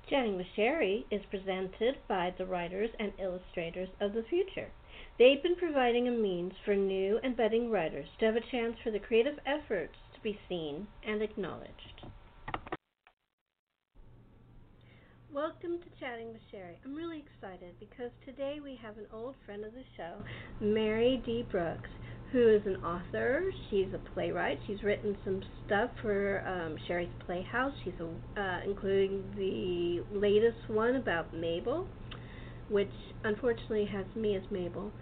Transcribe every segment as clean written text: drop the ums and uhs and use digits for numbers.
Chatting with Sherry is presented by the writers and illustrators of the future. They've been providing a means for new and budding writers to have a chance for the creative efforts to be seen and acknowledged. Welcome to Chatting with Sherry. I'm really excited because today we have an old friend of the show, Mary D. Brooks, who is an author. She's a playwright. She's written some stuff for Sherry's Playhouse. She's including the latest one about Mabel, which unfortunately has me as Mabel.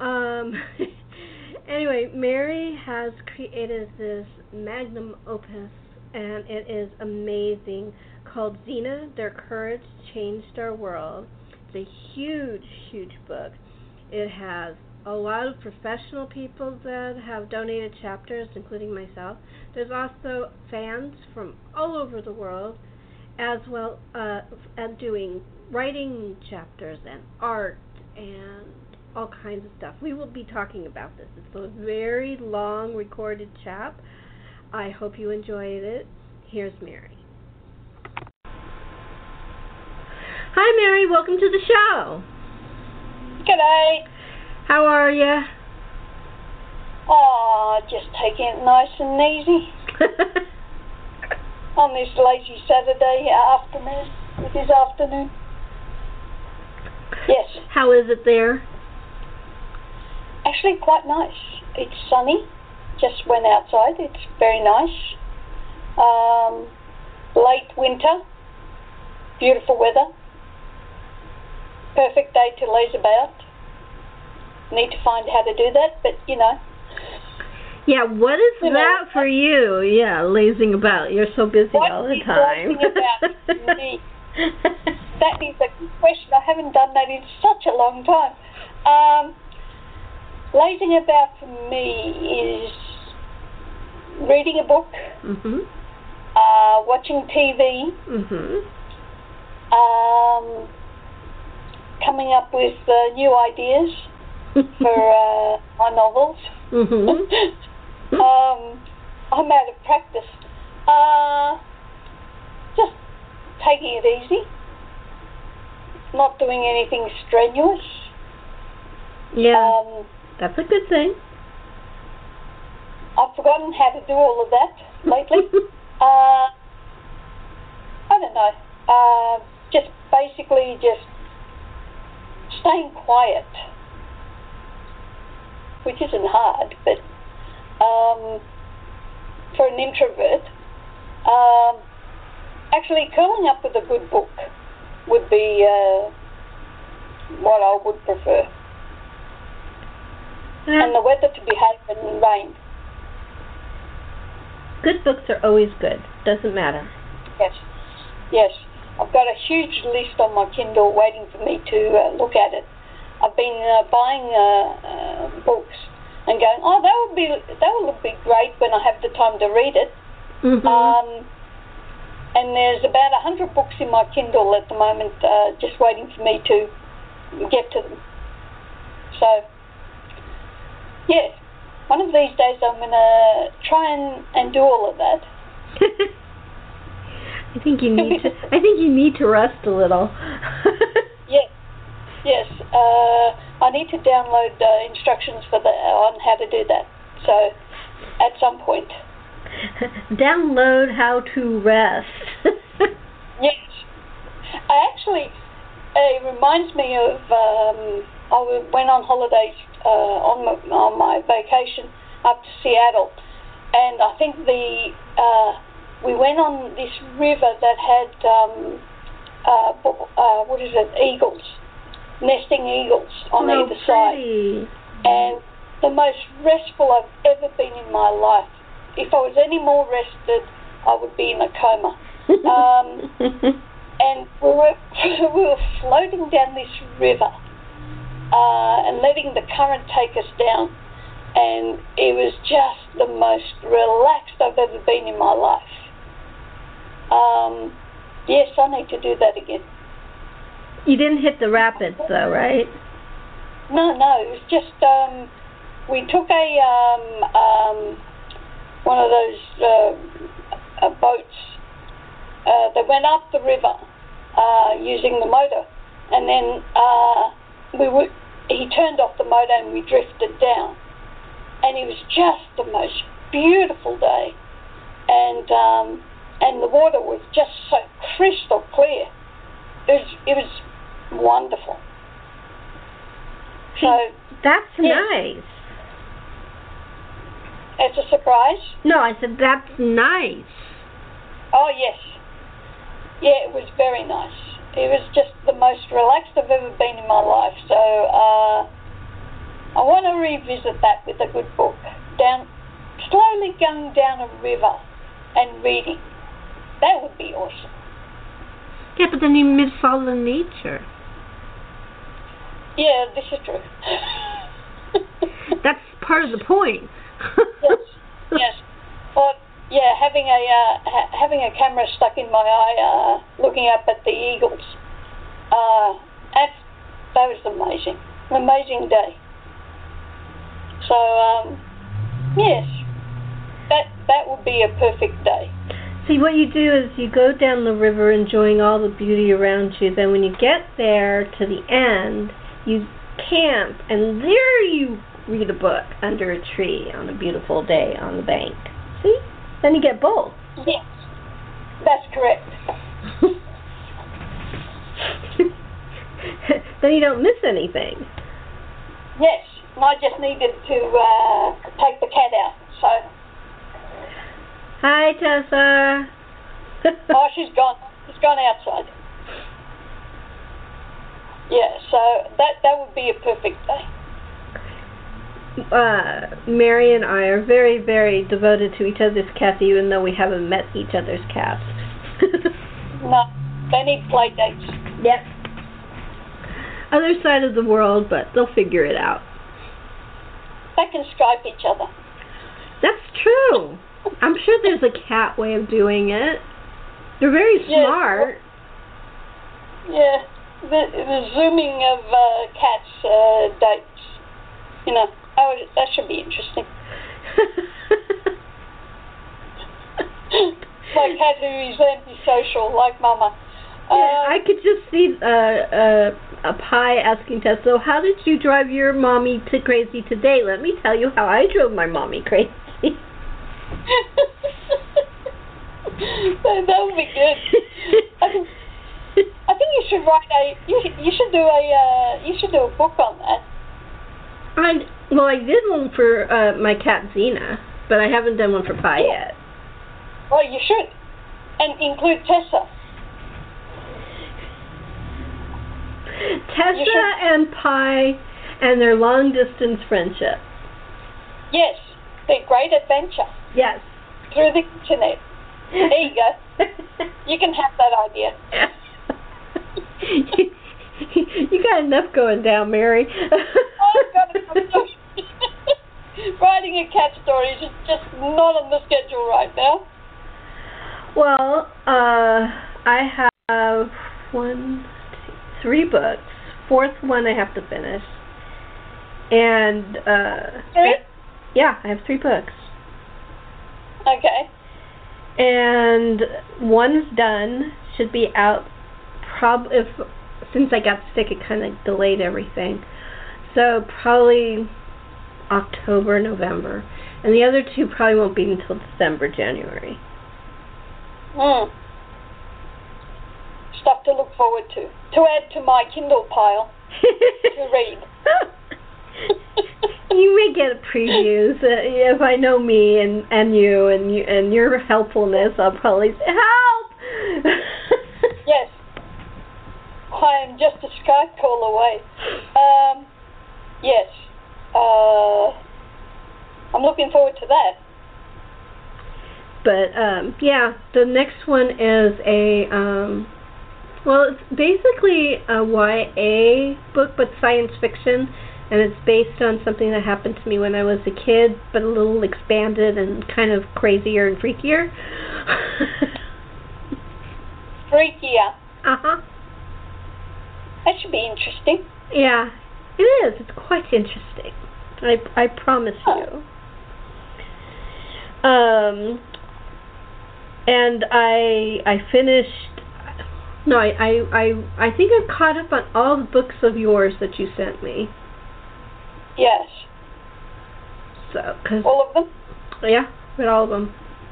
Anyway, Mary has created this magnum opus, and it is amazing, called Xena, Their Courage Changed Our World. It's a huge, huge book. It has a lot of professional people that have donated chapters, including myself. There's also fans from all over the world, as well as doing writing chapters and art and all kinds of stuff. We will be talking about this. It's a very long recorded chap. I hope you enjoyed it. Here's Mary. Hi, Mary. Welcome to the show. G'day. How are you? Oh, just taking it nice and easy on this lazy Saturday afternoon. It is afternoon. Yes. How is it there? Actually, quite nice. It's sunny. Just went outside. It's very nice. Late winter. Beautiful weather. Perfect day to laze about. Need to find how to do that, but you know. Yeah, what is that for you? Yeah, lazing about. You're so busy all the time. What is lazing about me? That is a good question. I haven't done that in such a long time. Lazing about for me is reading a book, watching TV, coming up with new ideas for my novels. I'm out of practice. Just taking it easy, not doing anything strenuous. Yeah, that's a good thing. I've forgotten how to do all of that lately. I don't know. Just basically just staying quiet, which isn't hard, but for an introvert, actually curling up with a good book would be what I would prefer. And the weather to behave and rain. Good books are always good. Doesn't matter. Yes. Yes. I've got a huge list on my Kindle waiting for me to look at it. I've been buying books and going, oh, that would be great when I have the time to read it. And there's about 100 books in my Kindle at the moment, just waiting for me to get to them. So, yeah, one of these days I'm going to try and do all of that. I think you need to rest a little. Yes. I need to download instructions for on how to do that. So, at some point. Download how to rest. Yes. It reminds me of I went on holidays on my vacation up to Seattle, and I think we went on this river that had eagles, nesting eagles on either side, and the most restful I've ever been in my life. If I was any more rested, I would be in a coma. And we were floating down this river and letting the current take us down, and it was just the most relaxed I've ever been in my life. Yes, I need to do that again. You didn't hit the rapids, though, right? No, it was just we took one of those boats. They went up the river using the motor. And then he turned off the motor and we drifted down. And it was just the most beautiful day. And the water was just so crystal clear. It was wonderful. So that's nice. It's a surprise? No, I said that's nice. Oh, yes. Yeah, it was very nice. It was just the most relaxed I've ever been in my life. So I want to revisit that with a good book. Slowly going down a river and reading. That would be awesome. Yeah, but then you miss all the nature. Yeah, this is true. That's part of the point. Yes. But yeah, having a camera stuck in my eye, looking up at the eagles. That was amazing. An amazing day. So yes, that would be a perfect day. See, what you do is you go down the river enjoying all the beauty around you. Then when you get there to the end, you camp, and there you read a book under a tree on a beautiful day on the bank. See? Then you get both. Yes, that's correct. Then you don't miss anything. Yes, and I just needed to take the cat out, so... Hi, Tessa. Oh, she's gone. She's gone outside. Yeah, so that would be a perfect day. Mary and I are very, very devoted to each other's cats, even though we haven't met each other's cats. No, they need play dates. Yep. Other side of the world, but they'll figure it out. They can Skype each other. That's true. I'm sure there's a cat way of doing it. They're very smart. Yeah, the zooming of cats' dates. You know, that should be interesting. My cat who is antisocial, like Mama. I could just see a Pie asking Tess, so how did you drive your mommy crazy today? Let me tell you how I drove my mommy crazy. That would be good. I think you should write you should do a book on that. I did one for my cat Xena, but I haven't done one for Pie yet. Well, you should, and include Tessa. Tessa and Pie and their long distance friendship. Yes, their great adventure. Yes. Through the internet. There you go. You can have that idea. You got enough going down, Mary. Oh, I've got enough. Writing a cat story is just not on the schedule right now. Well, I have 3 books. 4th one I have to finish. And 3? Yeah, I have 3 books. Okay. And one's done, should be out since I got sick it kind of delayed everything. So probably October, November. And the other 2 probably won't be until December, January. Stuff to look forward to add to my Kindle pile to read. You may get previews. If I know me and you and your helpfulness, I'll probably say, help! Yes. I am just a Skype call away. Yes. I'm looking forward to that. But, yeah, the next one is it's basically a YA book, but science fiction, and it's based on something that happened to me when I was a kid, but a little expanded and kind of crazier and freakier. Freakier? Uh-huh. That should be interesting. Yeah, it is. It's quite interesting. I promise you. And I finished No, I think I've caught up on all the books of yours that you sent me. Yes. So, cause all of them? Yeah, read all of them.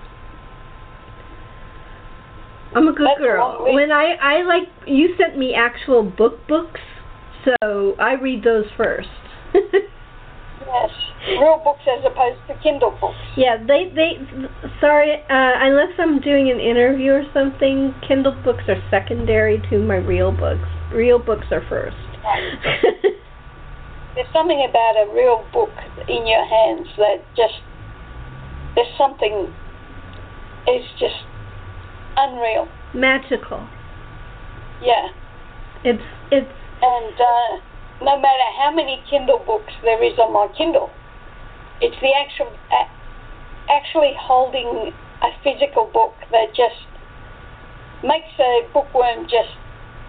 I'm a good girl. When I like, you sent me actual books, so I read those first. Yes, real books as opposed to Kindle books. Yeah, sorry, unless I'm doing an interview or something, Kindle books are secondary to my real books. Real books are first. There's something about a real book in your hands that there's something, it's just unreal. Magical. Yeah. It's and no matter how many Kindle books there is on my Kindle, it's the actually holding a physical book that just makes a bookworm just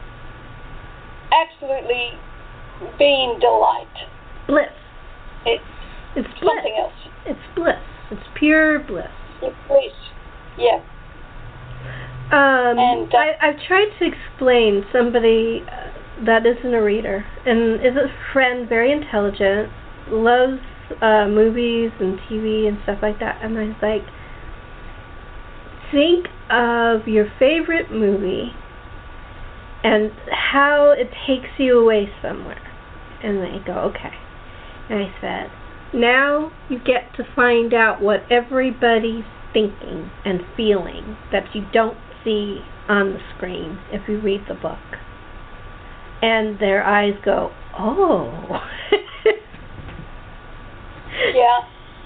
absolutely be in delight. Bliss. It's bliss. Something else. It's bliss. It's pure bliss. It's bliss. Yeah. And I've tried to explain somebody that isn't a reader and is a friend, very intelligent, loves movies and TV and stuff like that. And I was like, think of your favorite movie and how it takes you away somewhere. And they go, okay. And I said, now you get to find out what everybody's thinking and feeling that you don't see on the screen if you read the book. And their eyes go, oh. Yeah.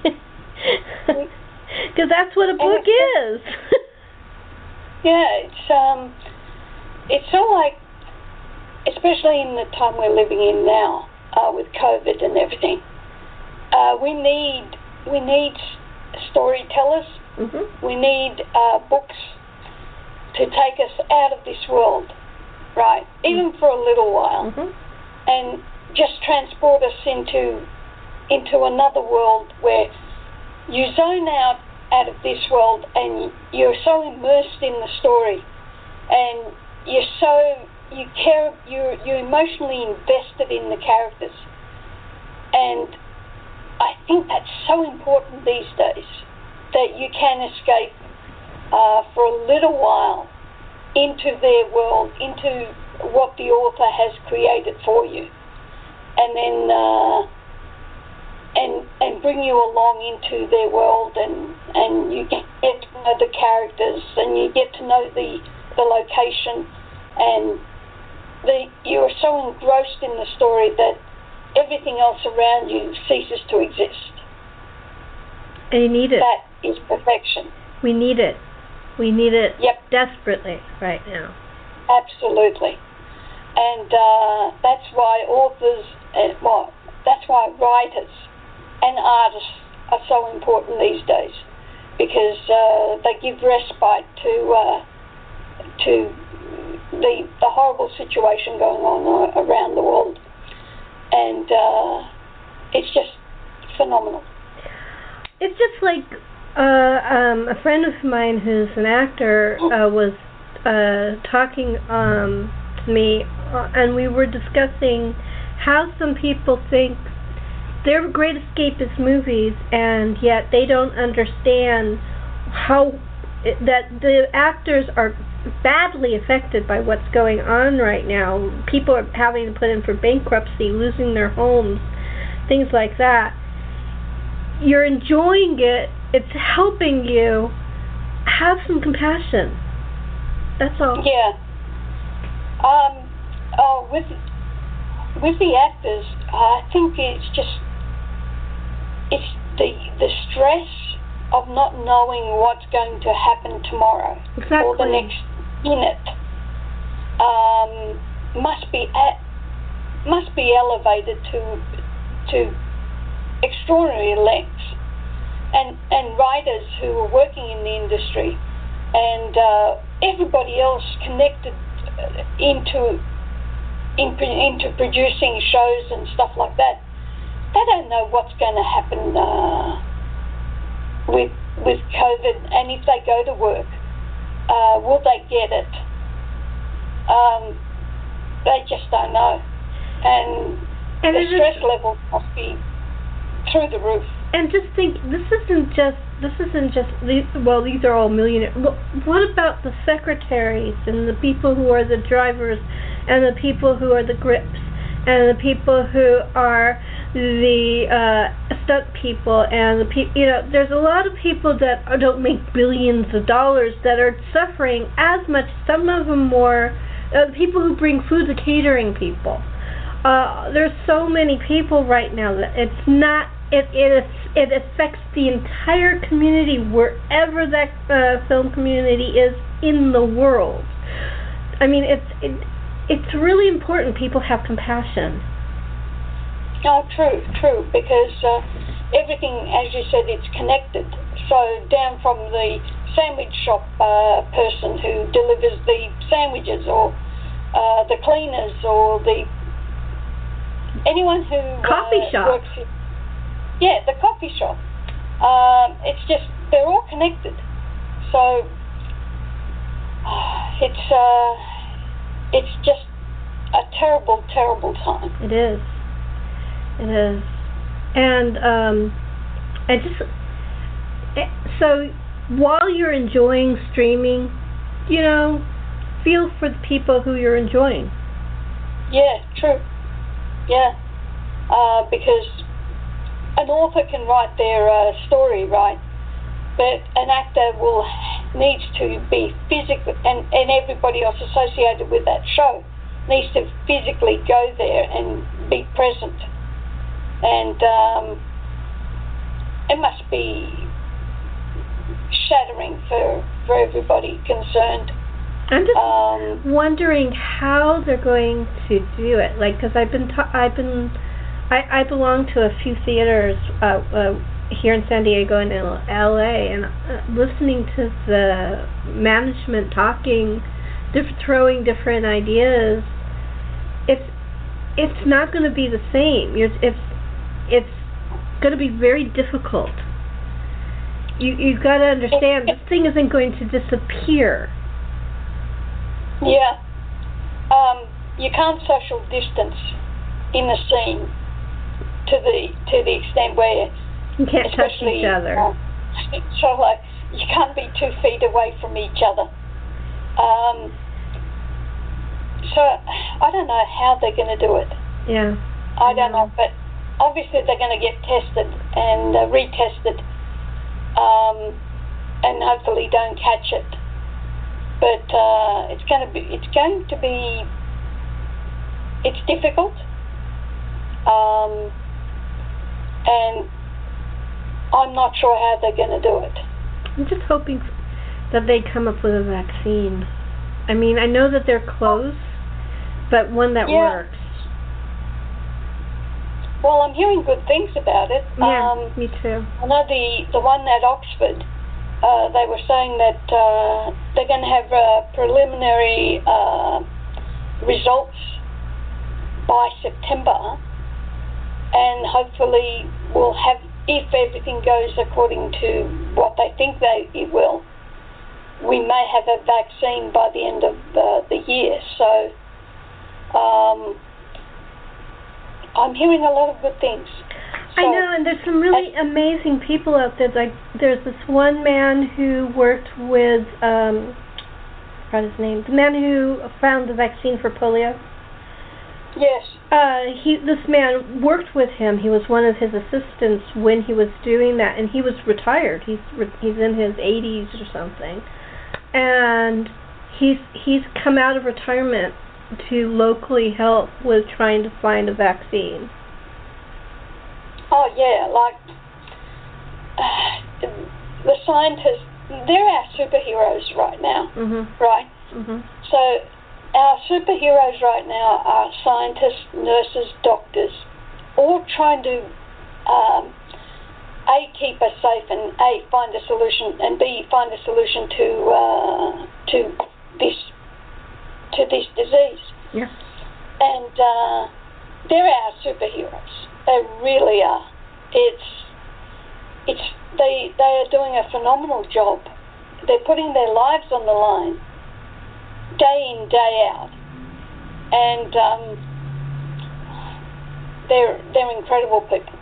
Because that's what a book is. Yeah, it's sort of like, especially in the time we're living in now, with COVID and everything, we need storytellers. Mm-hmm. We need books to take us out of this world, right? Even for a little while, and just transport us into another world where you zone out of this world and you're so immersed in the story, and you're emotionally invested in the characters, and I think that's so important these days, that you can escape for a little while into their world, into what the author has created for you, and then and bring you along into their world, and you get to know the characters, and you get to know the location, and you are so engrossed in the story that everything else around you ceases to exist. And you need it. That is perfection. We need it. We need it Yep. desperately right now. Absolutely. And that's why authors, that's why writers and artists are so important these days, because they give respite to the horrible situation going on around the world. And it's just phenomenal. It's just like a friend of mine who's an actor was talking to me, and we were discussing how some people think they're great escapist movies, and yet they don't understand how that the actors are badly affected by what's going on right now. People are having to put in for bankruptcy, losing their homes, things like that. You're enjoying it. It's helping you. Have some compassion. That's all. Yeah. With the actors, I think it's the stress of not knowing what's going to happen tomorrow. Exactly. Or the next minute must be elevated to extraordinary lengths, and writers who are working in the industry, and everybody else connected into producing shows and stuff like that. They don't know what's going to happen with COVID, and if they go to work, will they get it? they just don't know. And the stress level must be through the roof. And just think, these are all millionaires. What about the secretaries and the people who are the drivers and the people who are the grips and the people who are the stunt people and the people, there's a lot of people that don't make billions of dollars that are suffering as much, some of them more, the people who bring food, the catering people. There's so many people right now that it's not, it affects the entire community wherever that film community is in the world. I mean, it's really important people have compassion. Oh, true, because everything, as you said, it's connected. So down from the sandwich shop person who delivers the sandwiches, or the cleaners, or anyone who coffee shop. Works in, the coffee shop. It's just, they're all connected. So it's just a terrible, terrible time. It is. And so while you're enjoying streaming, feel for the people who you're enjoying. Yeah, true. Yeah, because an author can write their story, right? But an actor needs to be physically, and everybody else associated with that show needs to physically go there and be present. And it must be shattering for everybody concerned. I'm just wondering how they're going to do it. Like, because I belong to a few theaters here in San Diego and in LA, and listening to the management talking, throwing different ideas, it's not going to be the same. It's going to be very difficult. You've got to understand, this thing isn't going to disappear. Yeah. You can't social distance in the scene to the extent where you can't touch each other. So you can't be 2 feet away from each other. So I don't know how they're going to do it. Yeah. I don't know, but obviously they're going to get tested and retested, and hopefully don't catch it. But it's difficult, and I'm not sure how they're going to do it. I'm just hoping that they come up with a vaccine. I mean, I know that they're close, but one that works. Well, I'm hearing good things about it. Yeah, me too. I know the one at Oxford, they were saying that they're going to have preliminary results by September, and hopefully we'll have, if everything goes according to what they think it will, we may have a vaccine by the end of the year. So I'm hearing a lot of good things. I know, and there's some really amazing people out there. Like, there's this one man who worked with, I forgot his name, the man who found the vaccine for polio. Yes. This man worked with him. He was one of his assistants when he was doing that, and he was retired. He's in his 80s or something, and he's come out of retirement to locally help with trying to find a vaccine. Oh yeah, like the scientists, they're our superheroes right now, right? Mm-hmm. So our superheroes right now are scientists, nurses, doctors, all trying to A, keep us safe, and A, find a solution, and B, find a solution to this disease. Yeah. And they're our superheroes. They really are. They are doing a phenomenal job. They're putting their lives on the line, day in, day out. and they're incredible people.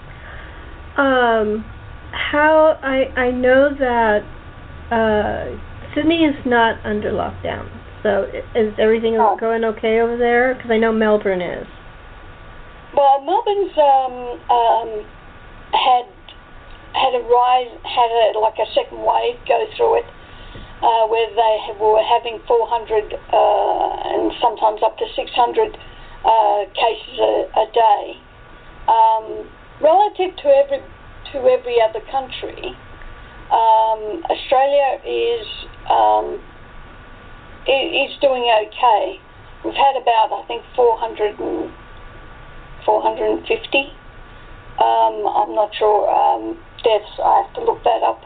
How I know that Sydney is not under lockdown, so is everything going okay over there? Because I know Melbourne is. Well, Melbourne's had a rise, like a second wave go through it, where they were having 400 and sometimes up to 600 cases a day. Relative to every other country, Australia is doing okay. We've had about, I think, 450. I'm not sure deaths. I have to look that up.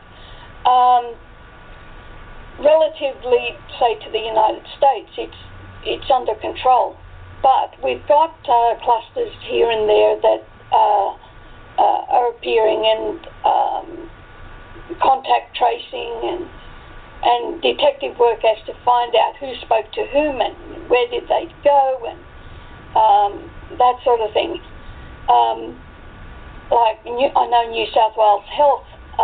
Relatively, say, to the United States, it's under control. But we've got clusters here and there that are appearing, and contact tracing and detective work as to find out who spoke to whom and where did they go, and that sort of thing. Like I know New South Wales Health,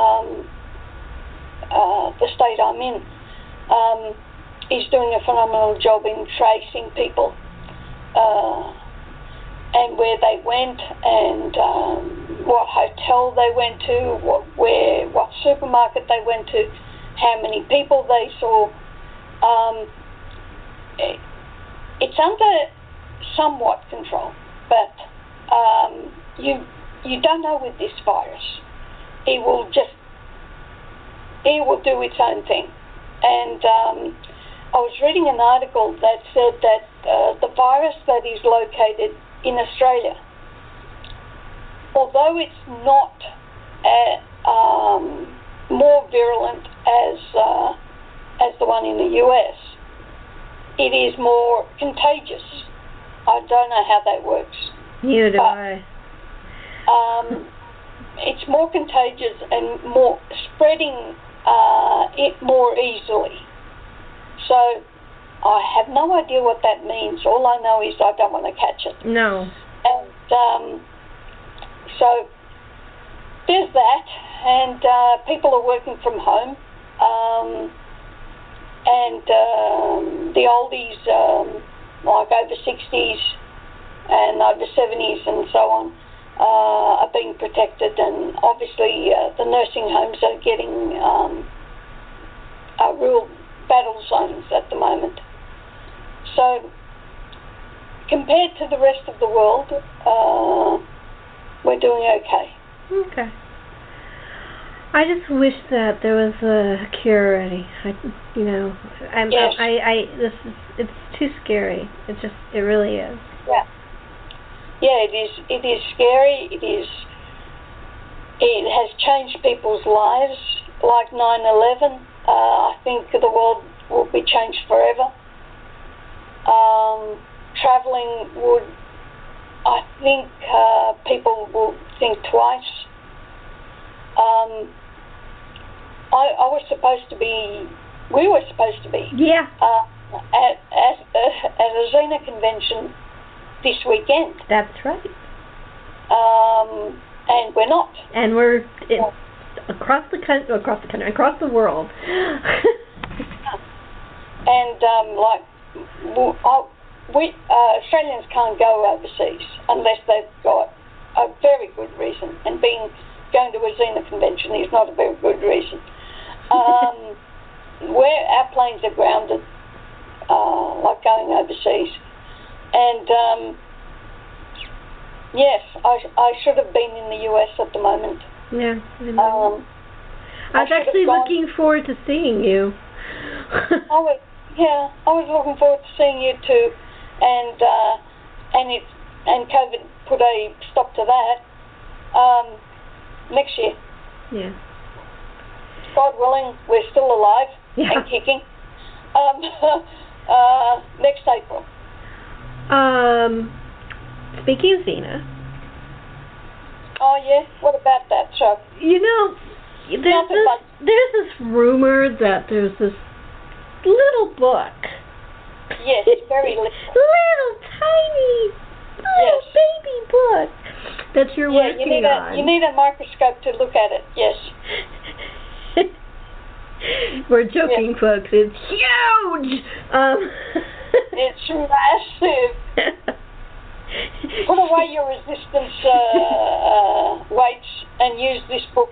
the state I'm in, is doing a phenomenal job in tracing people and where they went, and what hotel they went to, what supermarket they went to, how many people they saw. It's under somewhat control, but you don't know with this virus. It will do its own thing. And I was reading an article that said that the virus that is located in Australia, although it's not more virulent as the one in the US, it is more contagious. I don't know how that works. Neither do I. It's more contagious and more spreading it more easily. So I have no idea what that means. All I know is I don't want to catch it. No. And so there's that, and people are working from home, and the oldies, like over 60s and over 70s and so on, are being protected, and obviously the nursing homes are getting real battle zones at the moment. So compared to the rest of the world, we're doing okay. Okay. I just wish that there was a cure already. It's too scary. It really is. Yeah. Yeah, it is. It is scary. It has changed people's lives. Like 9/11, I think the world will be changed forever. Traveling would, I think, people will think twice. We were supposed to be yeah. at a Zena convention this weekend. That's right. And we're not. And we're across the world. And Australians can't go overseas unless they've got a very good reason, and going to a Zena convention is not a very good reason. Where our planes are grounded, like going overseas, and yes, I should have been in the US at the moment. Yeah. I was actually looking forward to seeing you. I was looking forward to seeing you too, and COVID put a stop to that. Next year. Yeah. God willing, we're still alive and kicking. Next April. Speaking of Zena. Oh yeah. What about that show? There's this rumor that there's this little book. Yes, very little. Little working on. You need a microscope to look at it. Yes. We're joking, folks. It's huge. It's massive. Put away your resistance weights and use this book.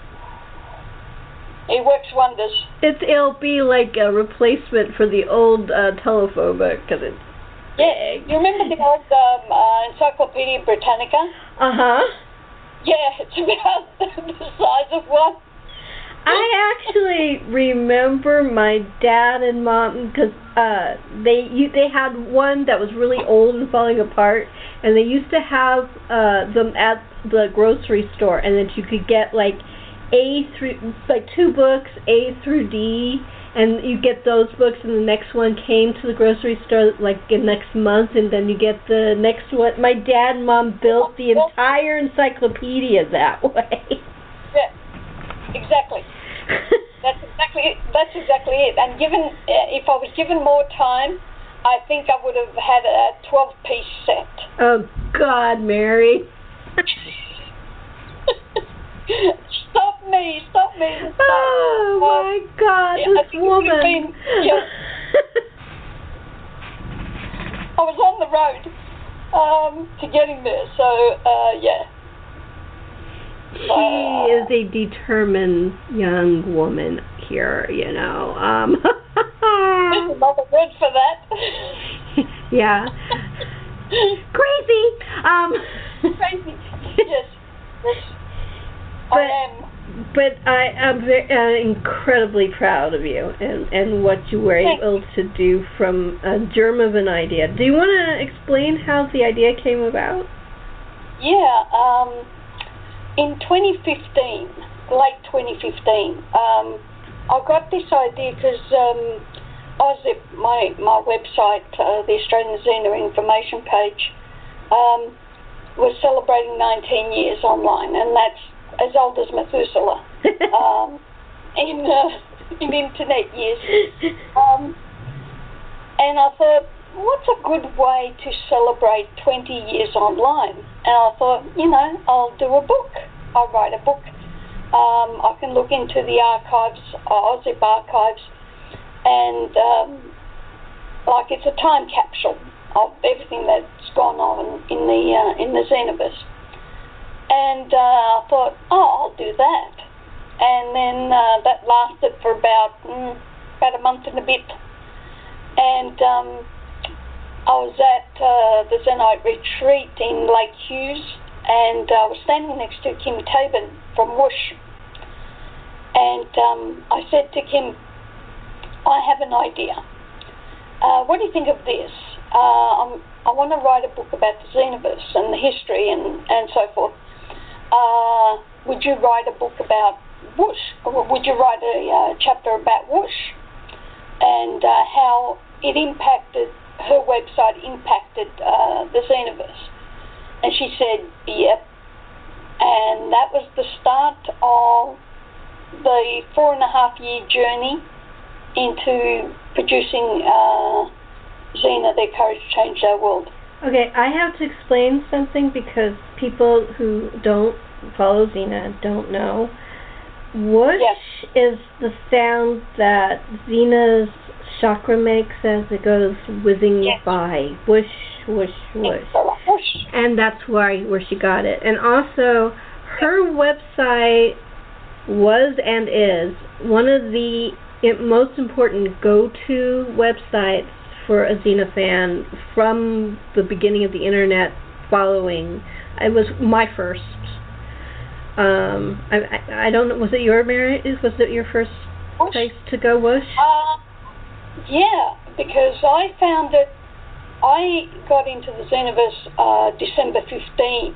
It works wonders. It'll be like a replacement for the old telephone book because it's big. You remember the old Encyclopedia Britannica? Yeah, it's about the size of one. I actually remember my dad and mom because they had one that was really old and falling apart, and they used to have them at the grocery store, and then you could get like A through like 2 books, A through D, and you get those books, and the next one came to the grocery store like in next month, and then you get the next one. My dad and mom built the entire encyclopedia that way. Yeah. Exactly. That's exactly it. And given, if I was given more time, I think I would have had a 12-piece set. Oh God, Mary! Stop me! Oh my God, this woman! I was on the road to getting there, so yeah. She is a determined young woman here, you know. There's another word for that. Yeah. Crazy. Crazy. Yes. I am. But I'm incredibly proud of you and what you were able to do from a germ of an idea. Do you want to explain how the idea came about? Yeah. In 2015, late 2015, I got this idea because my website, the Australian Xena information page, was celebrating 19 years online, and that's as old as Methuselah in internet years. And I thought, what's a good way to celebrate 20 years online? And I thought, I'll do a book. I'll write a book. I can look into the archives, Auszip archives, and like it's a time capsule of everything that's gone on in the Xenoverse. And I thought, I'll do that. And then that lasted for about a month and a bit. And I was at the Zenite retreat in Lake Hughes, and I was standing next to Kim Tabin from Whoosh. And I said to Kim, I have an idea. What do you think of this? I want to write a book about the Xenoverse and the history and so forth. Would you write a book about Whoosh? Or would you write a chapter about Whoosh and how it impacted, her website impacted the Xenoverse? And she said, yep. And that was the start of the 4.5-year journey into producing Xena, Their Courage Changed Our World. Okay, I have to explain something because people who don't follow Xena don't know. Whoosh is the sound that Xena's chakra makes as it goes whizzing by. Whoosh, whoosh, whoosh. And that's where she got it. And also, her website was and is one of the most important go-to websites for a Xena fan from the beginning of the internet following. It was my first. I don't know, was it your first place to go, Whoosh? Yeah, because I found it, I got into the Xenoverse December 14,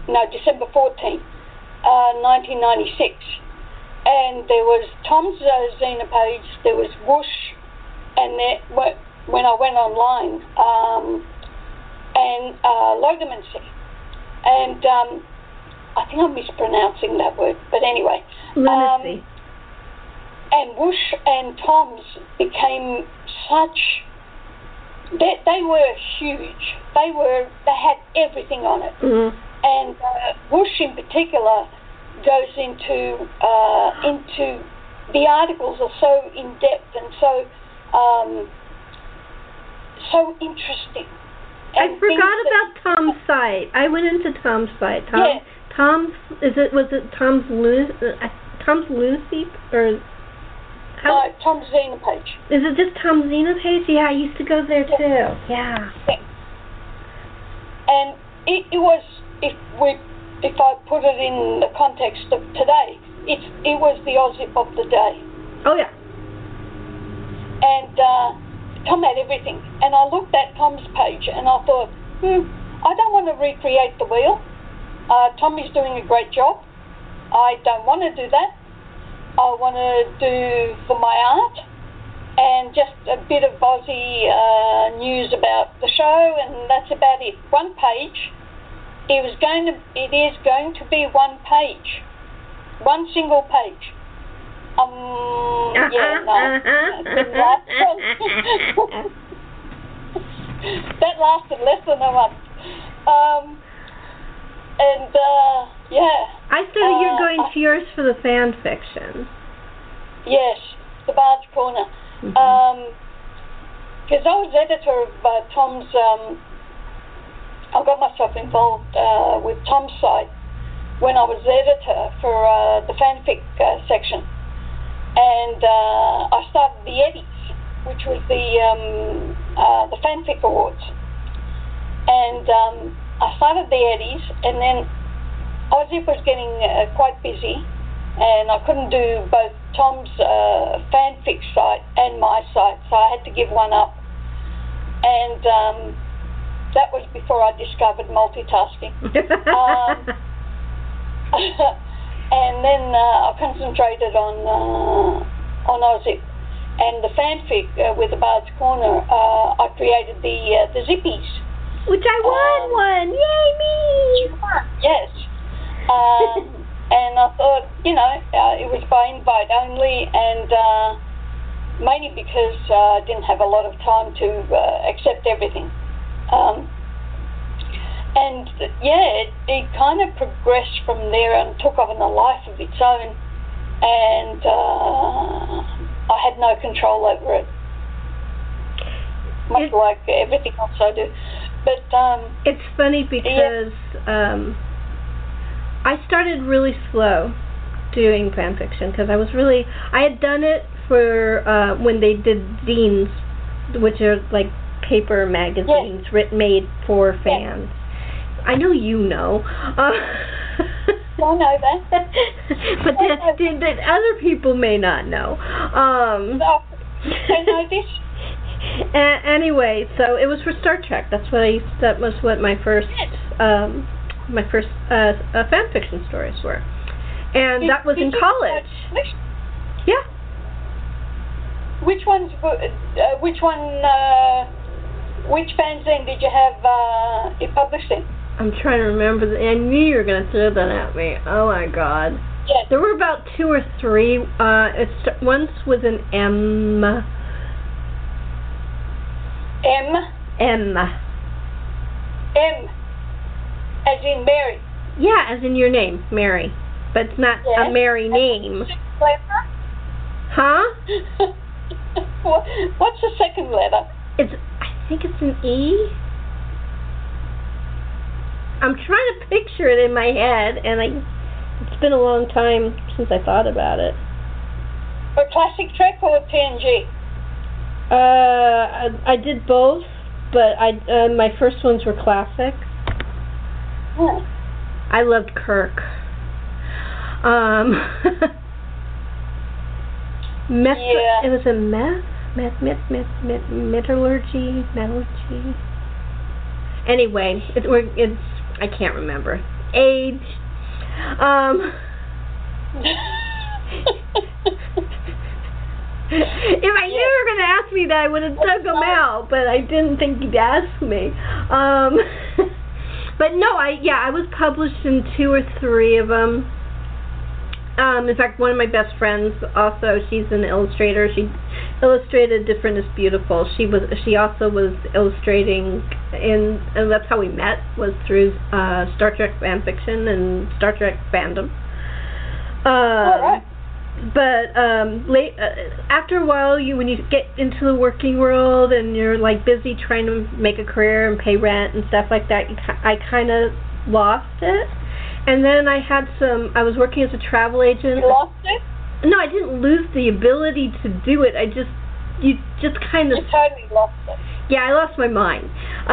1996. And there was Tom's Xena page, there was Whoosh, and when I went online, and Logomancy. And I think I'm mispronouncing that word, but anyway. Lunacy. And Whoosh and Tom's became such, they were huge. They had everything on it. Mm-hmm. And Bush in particular goes into the articles are so in depth and so interesting. And I forgot about Tom's site. I went into Tom's site. Tom's Tom's Lunacy or no, Tom's Xena page. Is it just Tom's Xena page? Yeah, I used to go there too. Yeah. And it was, if I put it in the context of today, it was the Ozip of the day. Oh yeah. And Tom had everything. And I looked at Tom's page and I thought, I don't want to recreate the wheel. Tom is doing a great job. I don't want to do that. I want to do for my art and just a bit of Aussie news about the show, and that's about it. One page. It is going to be one page. One single page. Yeah, no. That lasted less than a month. Yeah. I thought you were going fierce for the fan fiction. Yes, the Bard's Corner. Because I was editor of Tom's. I got myself involved with Tom's site when I was editor for the fanfic section, and I started the Eddies, which was the fanfic awards, and I started the Eddies, and then Ozip was getting quite busy, and I couldn't do both Tom's fanfic site and my site, so I had to give one up, and that was before I discovered multitasking. And then I concentrated on Ozip and the fanfic with the Bard's Corner. I created the Zippies, which I won one. Yay me! Yes. And I thought, it was by invite only, and mainly because I didn't have a lot of time to accept everything. And it kind of progressed from there and took on a life of its own, and I had no control over it, much like everything else I do. But it's funny because I started really slow doing fan fiction because I had done it for when they did zines, which are like paper magazines made for fans. I know you know. I know that. But that other people may not know. I know this. Anyway, so it was for Star Trek. That was what my first fan fiction stories were, and that was in college. Yeah. Which fanzine did you have it published in? I'm trying to remember. I knew you were going to throw that at me. Oh my God. Yes. There were about 2 or 3. Once was an M. M. M. M. As in Mary. Yeah, as in your name, Mary. But it's not a Mary name. Huh? What's the second letter? I think it's an E. I'm trying to picture it in my head, and it's been a long time since I thought about it. For Classic Trek or TNG? I did both, but my first ones were classic. Oh. I loved Kirk. It was a metallurgy. Anyway, it's I can't remember. Age. If I knew you were going to ask me that, I would have dug them out, but I didn't think you'd ask me. But no, I was published in 2 or 3 of them. In fact, one of my best friends, also, she's an illustrator. illustrated Different is Beautiful. She also was illustrating, and that's how we met, was through Star Trek fan fiction and Star Trek fandom. All right. But after a while, when you get into the working world and you're like busy trying to make a career and pay rent and stuff like that, I kind of lost it. And then I was working as a travel agent. You lost it? No, I didn't lose the ability to do it. You just kind of. You totally lost it. Yeah, I lost my mind.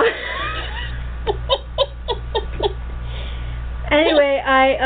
Anyway,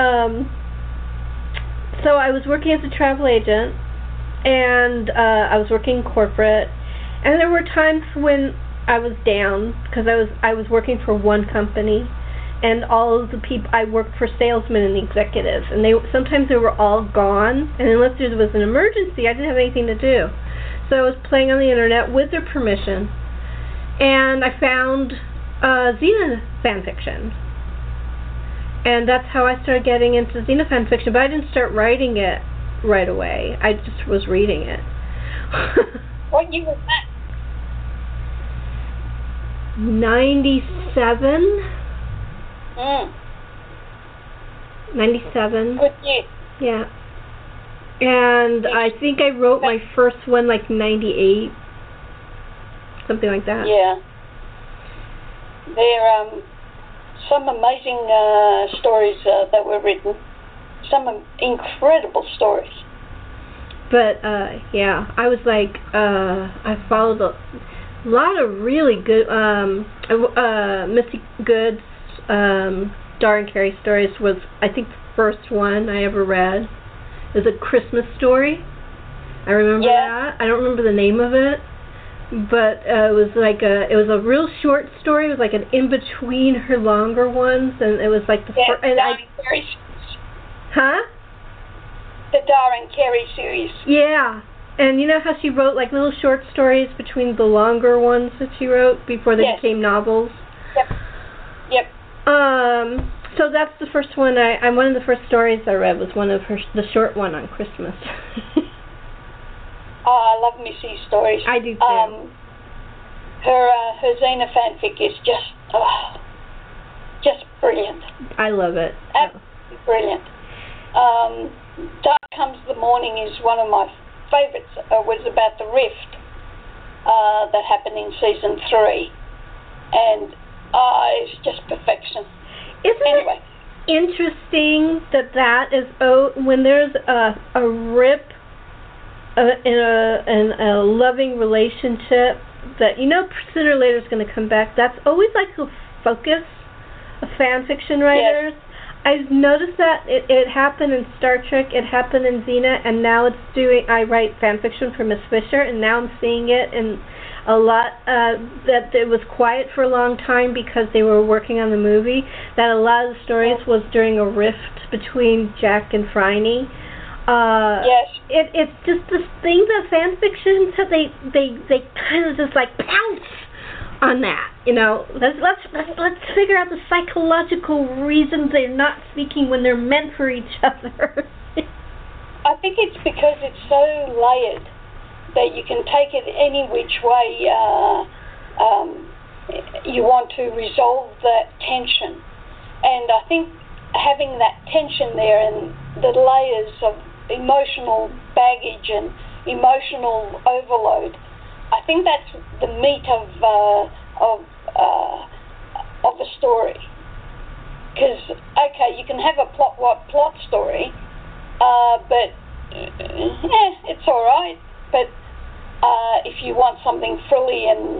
so I was working as a travel agent, and I was working corporate, and there were times when I was down because I was working for one company, and all of the people I worked for, salesmen and executives, and sometimes they were all gone, and unless there was an emergency, I didn't have anything to do. So I was playing on the internet with their permission, and I found Xena fanfiction. And that's how I started getting into Xena fanfiction, but I didn't start writing it right away. I just was reading it. What year was that? 97? 97. Good year. Yeah. And I think I wrote my first one like 98. Something like that. Yeah. There are some amazing stories that were written. Some incredible stories. But, yeah, I was like, I followed a lot of really good, Misty Goods, Dar and Carrie stories was, I think, the first one I ever read. It was a Christmas story. I remember that. I don't remember the name of it. But it was like it was a real short story. It was like an in between her longer ones, and it was like the first. And Dar and Carrie. Huh? The Dar and Carrie series. Yeah, and you know how she wrote like little short stories between the longer ones that she wrote before they became novels. Yep. So that's the first one. One of the first stories I read was one of the short one on Christmas. Oh, I love Missy's stories. I do too. Her Xena fanfic is just brilliant. I love it. Absolutely brilliant. Dark Comes the Morning is one of my favourites. It was about the rift that happened in season 3, and it's just perfection. Isn't it interesting that is when there's a rip in a loving relationship that sooner or later is going to come back? That's always like the focus of fan fiction writers. Yes. I've noticed that it happened in Star Trek, it happened in Xena, and now I write fan fiction for Miss Fisher, and now I'm seeing it in a lot, that it was quiet for a long time because they were working on the movie, that a lot of the stories was during a rift between Jack and Phryne. Yes. It's just this thing that fan fiction, so they kind of just like pounce on that. Let's figure out the psychological reasons they're not speaking when they're meant for each other. I think it's because it's so layered that you can take it any which way you want to resolve that tension. And I think having that tension there and the layers of emotional baggage and emotional overload, I think that's the meat of a story. Because you can have a plot story, but it's all right. But if you want something frilly and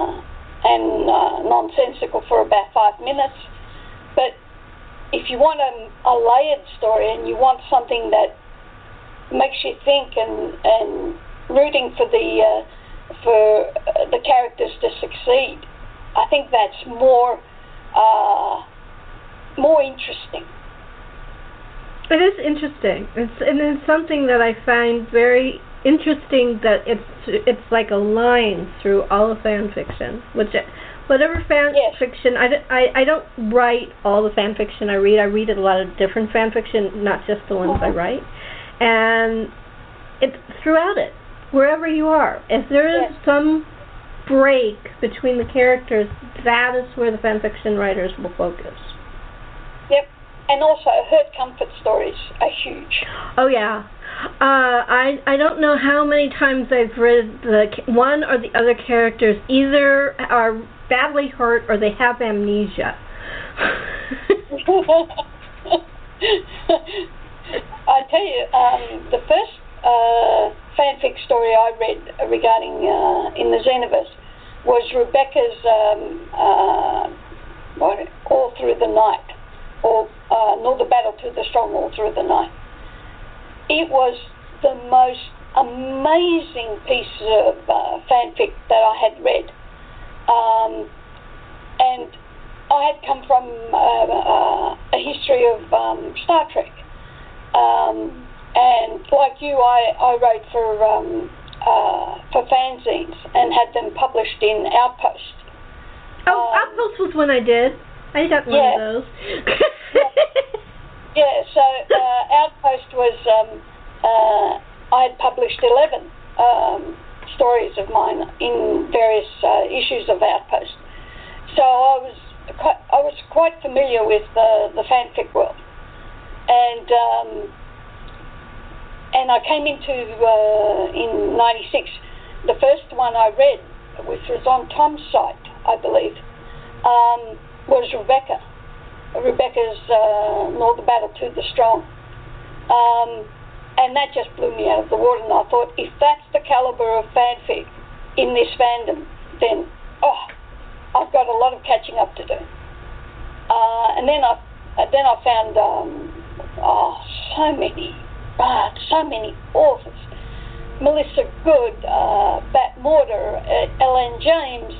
nonsensical for about 5 minutes, but if you want a layered story and you want something that makes you think and rooting for the characters to succeed, I think that's more interesting. It is interesting. It's something that I find very interesting, that it's like a line through all of fan fiction. Whatever fan fiction, I don't write all the fan fiction I read. I read a lot of different fan fiction, not just the ones I write. And it's throughout it. wherever you are. If there is some break between the characters, that is where the fan fiction writers will focus. Yep. And also, hurt comfort stories are huge. Oh, yeah. I don't know how many times I've read one or the other characters either are badly hurt or they have amnesia. I tell you, the first fanfic story I read regarding in the Xenoverse was Rebecca's All Through the Night, or Nor the Battle to the Strong All Through the Night. It was the most amazing piece of fanfic that I had read. And I had come from a history of Star Trek. And like you, I wrote for fanzines and had them published in Outpost. Oh, Outpost was one I did. I got one of those. Yeah, so Outpost was, I had published 11 stories of mine in various issues of Outpost. So I was quite familiar with the fanfic world. And I came into, in 96, the first one I read, which was on Tom's site, I believe, was Rebecca. Rebecca's Nor the Battle to the Strong. And that just blew me out of the water, and I thought, if that's the caliber of fanfic in this fandom, then, I've got a lot of catching up to do. And then I found, so many authors. Melissa Good, Bat Mortar, Ellen James.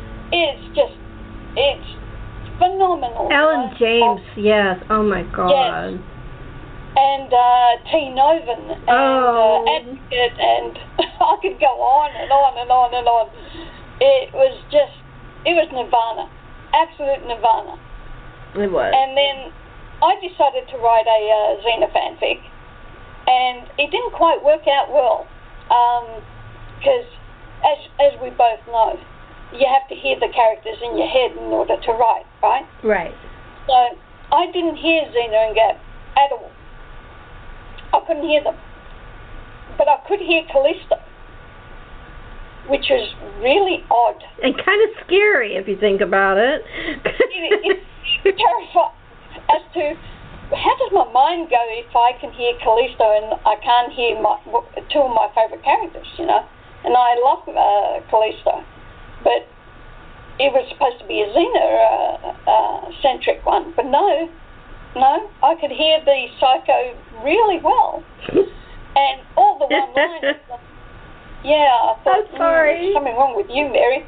It's phenomenal. Ellen James, yes. Oh my God. Yes. And T. Noven and Advocate, and I could go on and on and on and on. It was nirvana, absolute nirvana. It was. And then I decided to write a Xena fanfic, and it didn't quite work out well, because as we both know, you have to hear the characters in your head in order to write, right? Right. So I didn't hear Xena and Gab at all. I couldn't hear them. But I could hear Callisto, which was really odd. And kind of scary if you think about it. It's terrifying as to how does my mind go if I can hear Callisto and I can't hear two of my favourite characters, you know? And I love Callisto. But it was supposed to be a Xena-centric one. But no, I could hear the Psycho really well. And all the one-liners. Yeah, I thought, I'm sorry. There's something wrong with you, Mary.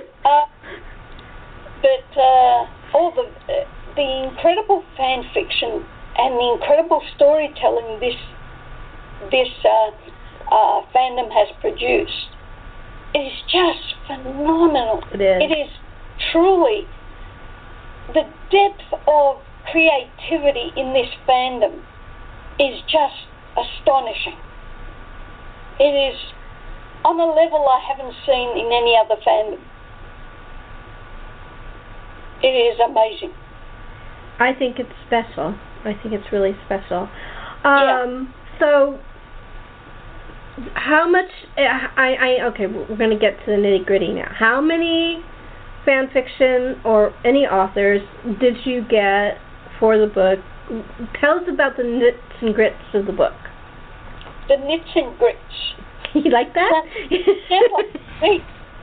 But all the incredible fan fiction and the incredible storytelling this fandom has produced is just phenomenal. It is. It is truly the depth of creativity in this fandom is just astonishing. It is on a level I haven't seen in any other fandom. It is amazing. I think it's special. I think it's really special. So, how much? Okay, we're going to get to the nitty gritty now. How many fan fiction or any authors did you get for the book? Tell us about the nits and grits of the book. The nits and grits. You like that? Sounds like me.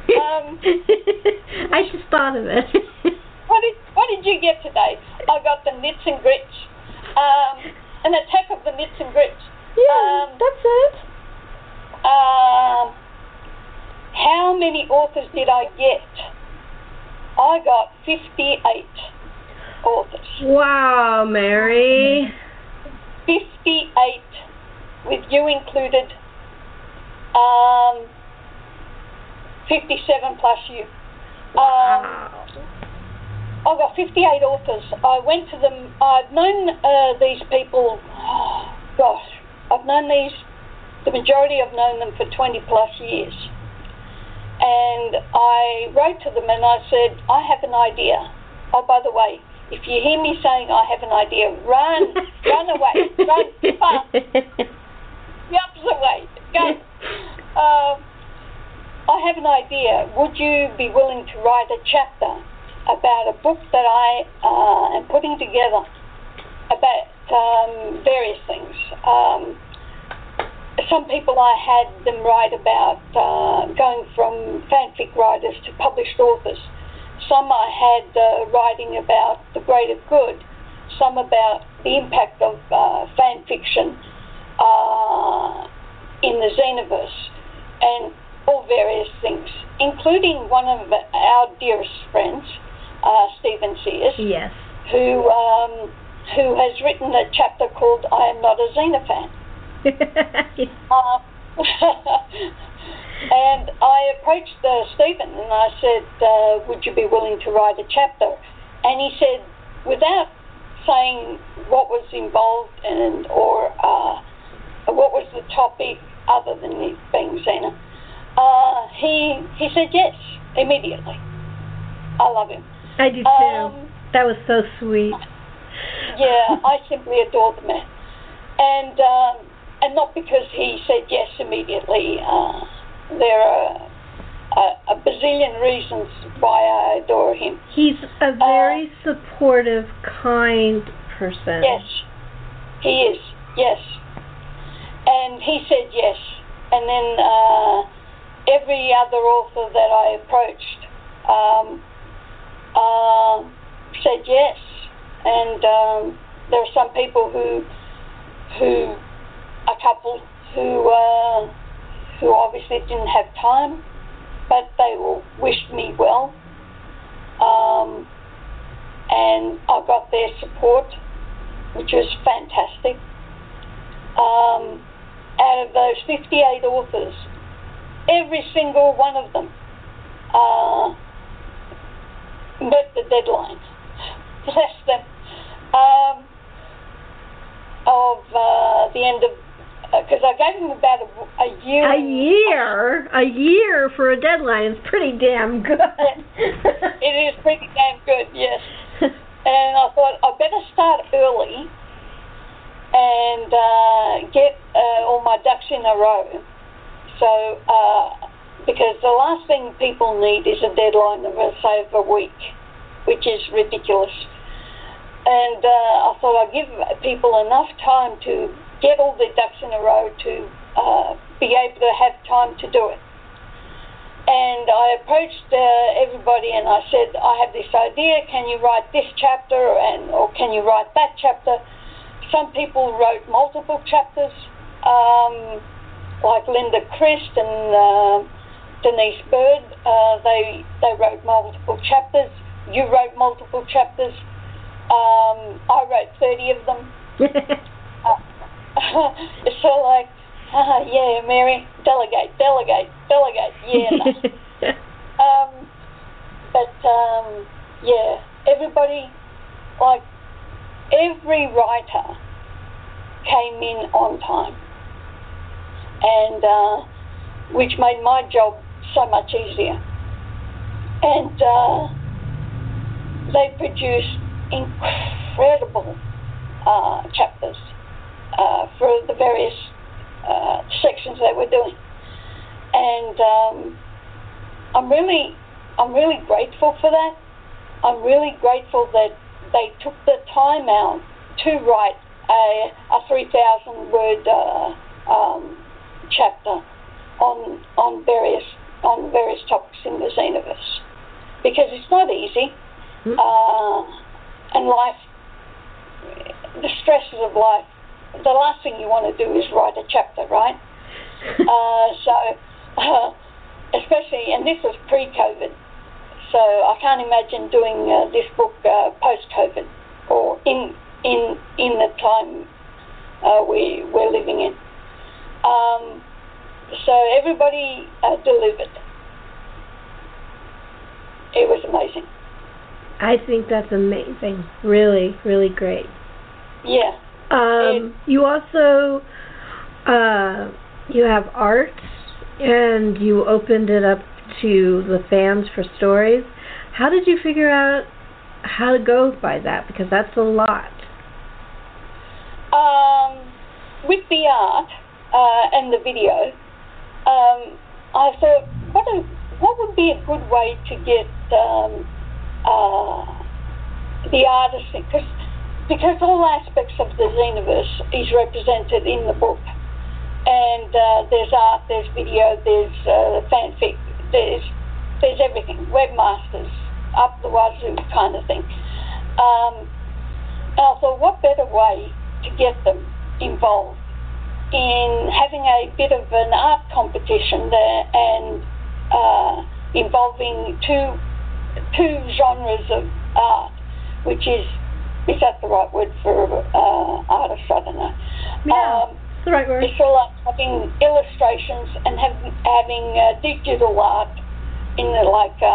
I just thought of it. What did you get today? I got the nits and grits. An attack of the nits and grits. Yeah, that's it. How many authors did I get? I got 58 authors. Wow, Mary. 58, with you included. 57 plus you. Wow. I've got 58 authors. I went to them. I've known these people. Oh, gosh, I've known these The majority have known them for 20 plus years. And I wrote to them and I said, I have an idea. Oh, by the way, if you hear me saying I have an idea, run away, run fast, the opposite way, go. I have an idea. Would you be willing to write a chapter about a book that I am putting together about various things? Some people I had them write about going from fanfic writers to published authors. Some I had writing about the greater good. Some about the impact of fan fiction in the Xenoverse, and all various things, including one of our dearest friends, Stephen Sears, yes, who has written a chapter called "I Am Not a Xenofan." And I approached Stephen and I said, would you be willing to write a chapter? And he said, without saying what was involved and or what was the topic other than it being Xena, he said yes immediately. I love him. I do too. That was so sweet. Yeah, I simply adore the man. And not because he said yes immediately. There are a bazillion reasons why I adore him. He's a very supportive, kind person. Yes, he is. Yes. And he said yes. And then every other author that I approached said yes. And there are some people a couple who obviously didn't have time, but they wished me well. And I got their support, which was fantastic. Out of those 58 authors, every single one of them met the deadline. Bless them. Of the end of, because I gave them about a year. A year for a deadline is pretty damn good. It is pretty damn good, yes. And I thought I better start early and get all my ducks in a row. So, because the last thing people need is a deadline of, say, of a week, which is ridiculous. And I thought I'd give people enough time to get all their ducks in a row to be able to have time to do it. And I approached everybody and I said, I have this idea, can you write this chapter or can you write that chapter? Some people wrote multiple chapters, like Linda Christ and Denise Bird. They wrote multiple chapters. You wrote multiple chapters. I wrote 30 of them. It's sort of like, yeah, Mary, delegate, yeah. No. Yeah, everybody, like, every writer came in on time, and which made my job so much easier. And they produced incredible chapters for the various sections they were doing, and I'm really grateful for that. I'm really grateful that they took the time out to write a 3,000 word chapter on various topics in the Xenoverse, because it's not easy. And life, the stresses of life, the last thing you want to do is write a chapter, right? Especially, and this was pre-COVID, so I can't imagine doing this book post-COVID or in the time we're living in. So everybody delivered. It was amazing. I think that's amazing. Really, really great. Yeah. You also You have art, and you opened it up to the fans for stories. How did you figure out how to go by that? Because that's a lot. With the art and the video, I thought, what would be a good way to get the artist, because all aspects of the Xenoverse is represented in the book, and there's art, there's video, there's fanfic, there's everything, webmasters, up the wazoo kind of thing. And I thought, what better way to get them involved in having a bit of an art competition there, and involving two genres of art, which is that the right word for artist? I don't know. Yeah, it's the right word. It's all like having illustrations and having digital art in the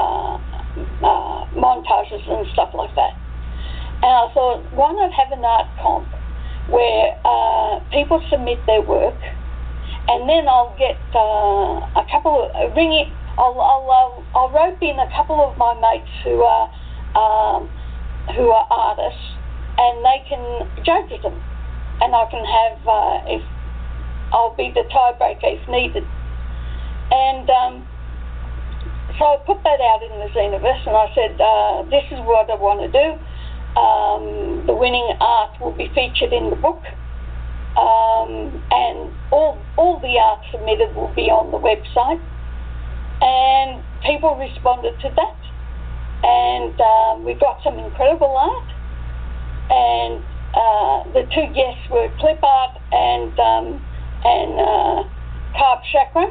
montages and stuff like that. And I thought, why not have an art comp where people submit their work, and then I'll get a couple of I'll rope in a couple of my mates who are artists, and they can judge them, and I can have if I'll be the tiebreaker if needed. And so I put that out in the Xenoverse, and I said, this is what I want to do. The winning art will be featured in the book, and all the art submitted will be on the website. And people responded to that, and we got some incredible art. And the two guests were Clip Art and Carp Chakram,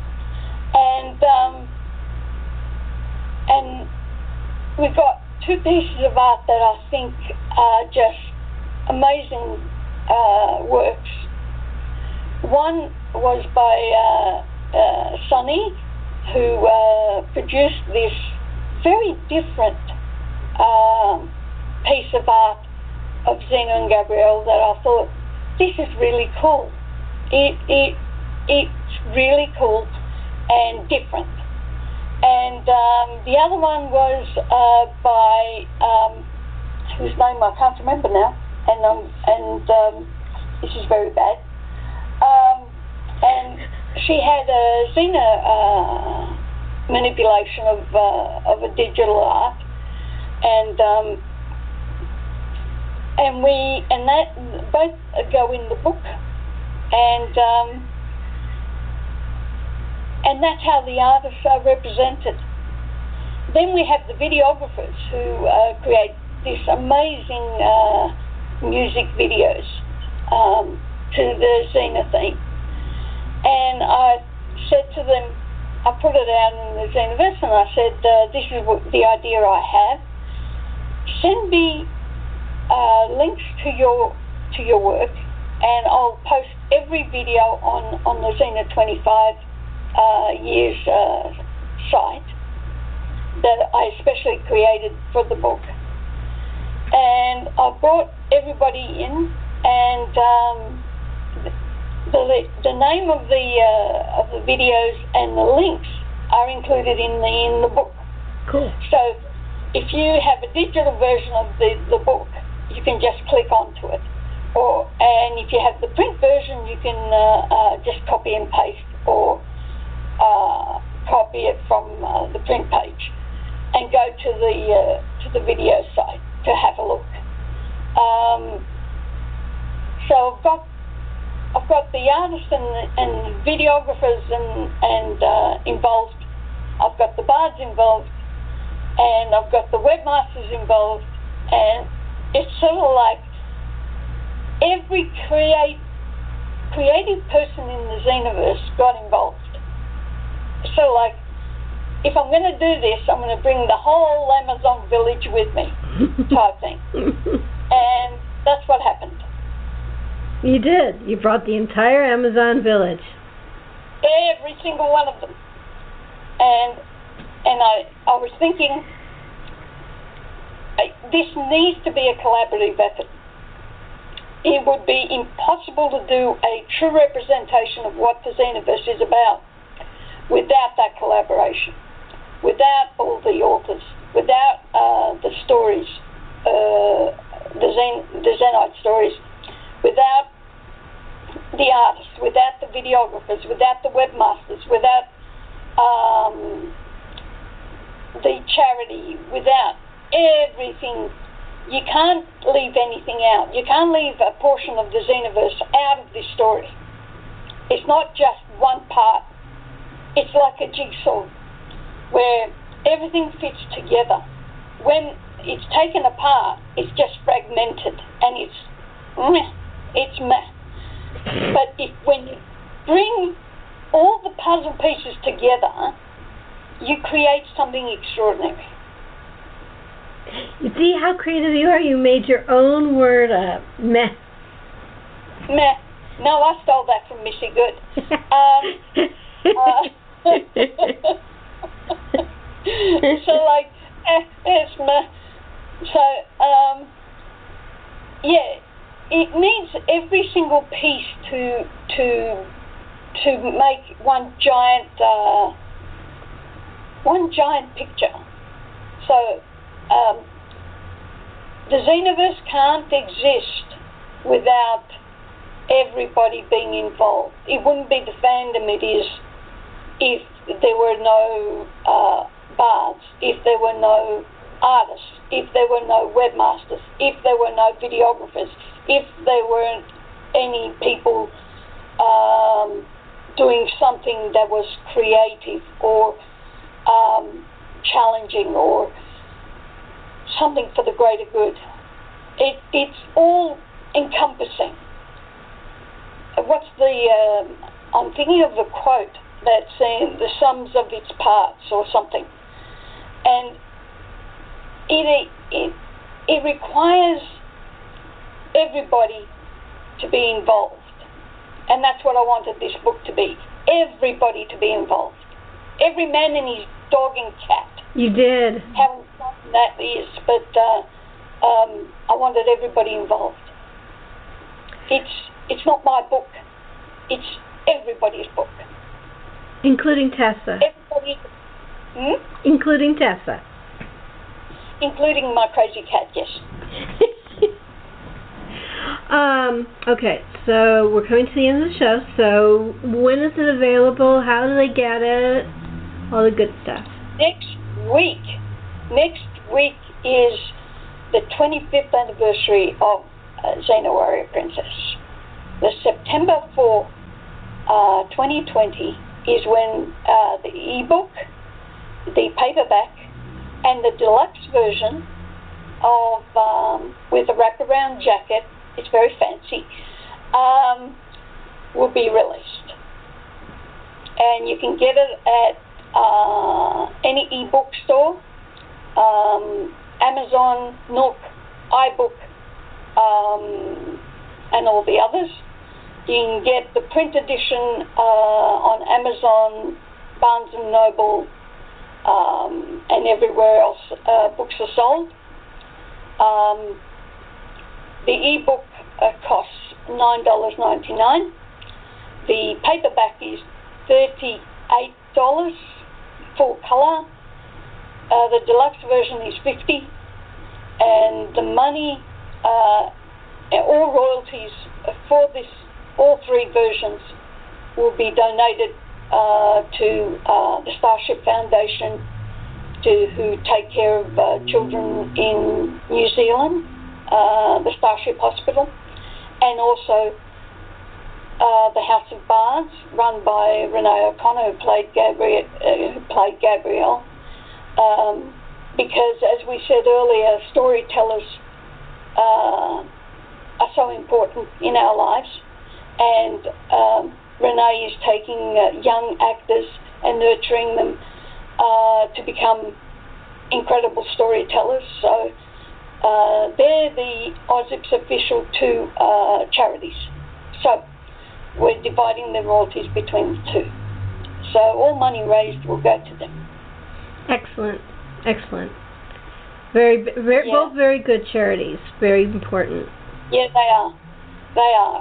and we got two pieces of art that I think are just amazing works. One was by Sonny, who produced this very different piece of art of Xena and Gabrielle that I thought, this is really cool. It's really cool and different. And the other one was by whose name I can't remember now, and this is very bad. And she had a Xena manipulation of a digital art, and that both go in the book, and that's how the artists are represented. Then we have the videographers who create these amazing music videos to the Xena theme. And I said to them, I put it out in the Xenoverse, and I said, this is the idea I have. Send me links to your work, and I'll post every video on the Xena 25 years site that I especially created for the book. And I brought everybody in, and the name of the videos and the links are included in the book. Cool. So if you have a digital version of the book, you can just click onto it, and if you have the print version, you can just copy and paste, or copy it from the print page and go to the video site to have a look. So I've got the artists and videographers and involved. I've got the bards involved, and I've got the webmasters involved, and it's sort of like every creative person in the Xenoverse got involved. So like, if I'm going to do this, I'm going to bring the whole Amazon village with me, type thing. And that's what happened. You did. You brought the entire Amazon village. Every single one of them. And I was thinking, this needs to be a collaborative effort. it would be impossible to do a true representation of what the Xenoverse is about without that collaboration, without all the authors, without the stories, the Xenite stories, without the artists, without the videographers, without the webmasters, without the charity, without everything. You can't leave anything out. You can't leave a portion of the Xenoverse out of this story. It's not just one part. It's like a jigsaw where everything fits together. When it's taken apart, it's just fragmented and it's meh. But when you bring all the puzzle pieces together, you create something extraordinary. You see how creative you are? You made your own word up. Meh. Meh. No, I stole that from Missy Good. So like, it's meh. So, yeah, it needs every single piece to make one giant picture. So, the Xenoverse can't exist without everybody being involved. It wouldn't be the fandom it is if there were no bards, if there were no artists, if there were no webmasters, if there were no videographers, if there weren't any people doing something that was creative or challenging or something for the greater good. It's all encompassing. What's the I'm thinking of a quote that's saying the sums of its parts or something, and it requires everybody to be involved, and that's what I wanted this book to be. Everybody to be involved. Every man and his dog and cat. You did. Haven't gotten that is, but I wanted everybody involved. It's not my book. It's everybody's book. Including Tessa. Everybody. Including Tessa. Including my crazy cat, yes. Okay, so we're coming to the end of the show. So when is it available? How do they get it? All the good stuff. Next week is the 25th anniversary of Xena Warrior Princess. The September 4, 2020 is when the ebook, the paperback, and the deluxe version of with a wraparound jacket, it's very fancy, will be released. And you can get it at any ebook store, Amazon, Nook, iBook, and all the others. You can get the print edition on Amazon, Barnes & Noble, and everywhere else books are sold. The ebook costs $9.99. The paperback is $38 full color. The deluxe version is $50, and the money, all royalties for this, all three versions, will be donated to the Starship Foundation, who take care of children in New Zealand, the Starship Hospital, and also the House of Bards, run by Renee O'Connor, who played Gabrielle. Because, as we said earlier, storytellers are so important in our lives, and Renee is taking young actors and nurturing them to become incredible storytellers. So they're the AUSIP's official two charities. So we're dividing the royalties between the two. So all money raised will go to them. Excellent. Very, Yeah. both very good charities. Very important. Yeah, they are. they are,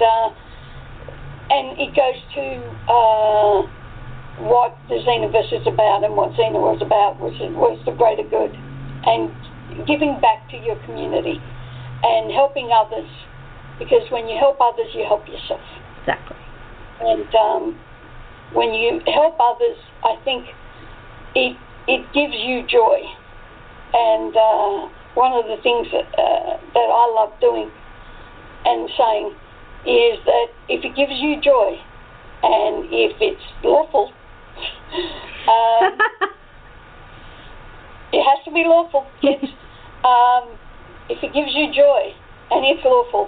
and it goes to what the Xenoverse is about, and what Xena was about was the greater good, and giving back to your community and helping others, because when you help others, you help yourself. Exactly. And when you help others, I think it gives you joy. And one of the things that I love doing and saying is that if it gives you joy, and if it's lawful, it has to be lawful, kids. If it gives you joy and it's lawful,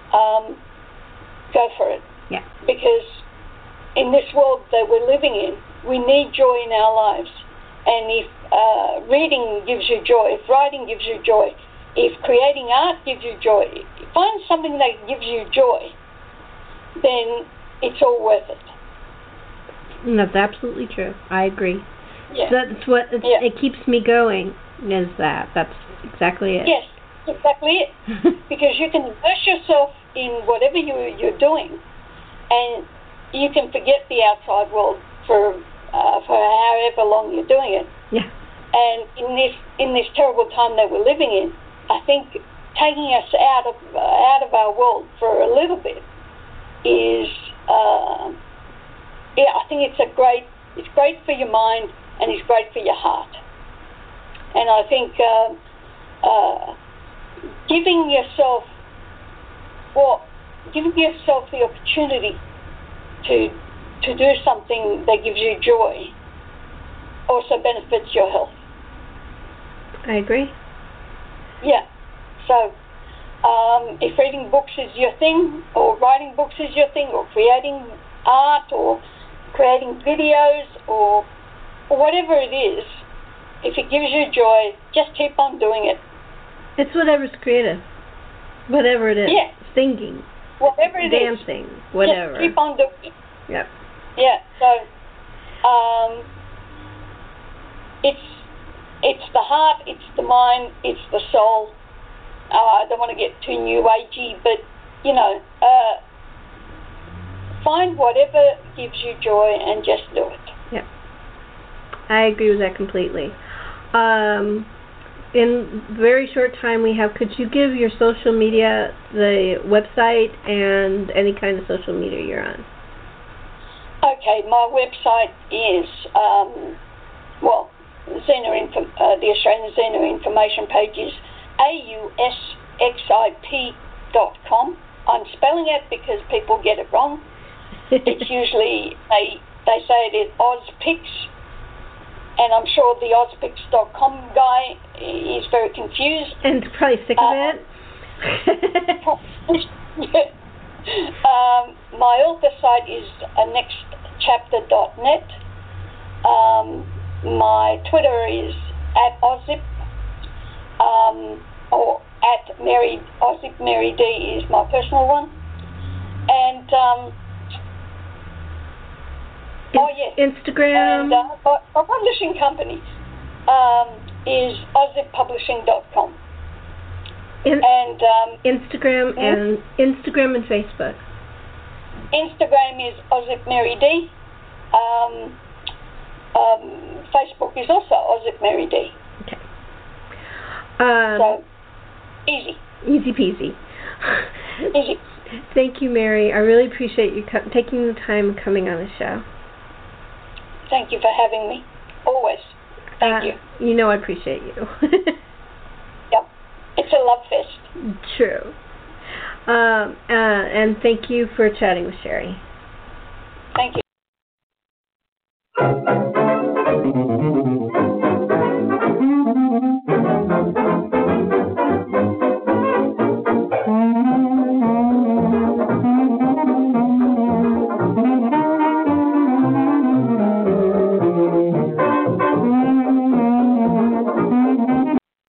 go for it. Yeah. Because in this world that we're living in, we need joy in our lives. And if reading gives you joy, if writing gives you joy, if creating art gives you joy, find something that gives you joy, then it's all worth it. And that's absolutely true. I agree. Yeah. That's what it keeps me going, is that. That's exactly it. Yes, exactly it. Because you can immerse yourself in whatever you're doing, and you can forget the outside world for however long you're doing it. Yeah. And in this terrible time that we're living in, I think taking us out of our world for a little bit is, I think it's great for your mind, and it's great for your heart. And I think giving yourself the opportunity to do something that gives you joy also benefits your health. I agree. Yeah. So if reading books is your thing, or writing books is your thing, or creating art, or creating videos, or whatever it is, if it gives you joy, just keep on doing it. It's whatever's creative. Whatever it is. Yeah. Singing. Whatever it is. Dancing. Whatever. Just keep on doing it. Yep. Yeah. So it's the heart, it's the mind, it's the soul. I don't want to get too new agey, but find whatever gives you joy and just do it. Yeah, I agree with that completely. In very short time we have, could you give your social media, the website, and any kind of social media you're on? Okay, my website is the Australian Xena information page is AUSXIP.com. I'm spelling it because people get it wrong. It's usually, they say it is Ozpix, and I'm sure the Ozpix.com guy is very confused. And probably sick of it. My author site is nextchapter.net. My Twitter is @Ozip, or @Ozip Mary D is my personal one. And Instagram. And my publishing company is OzipPublishing.com. And Instagram and Facebook. Instagram is Ozip Mary D. Facebook is also Ozip Mary D. Okay. So easy. Easy peasy. Easy. Thank you, Mary. I really appreciate you taking the time and coming on the show. Thank you for having me. Always. Thank you. You know I appreciate you. Yep. It's a love fest. True. And thank you for chatting with Sherry.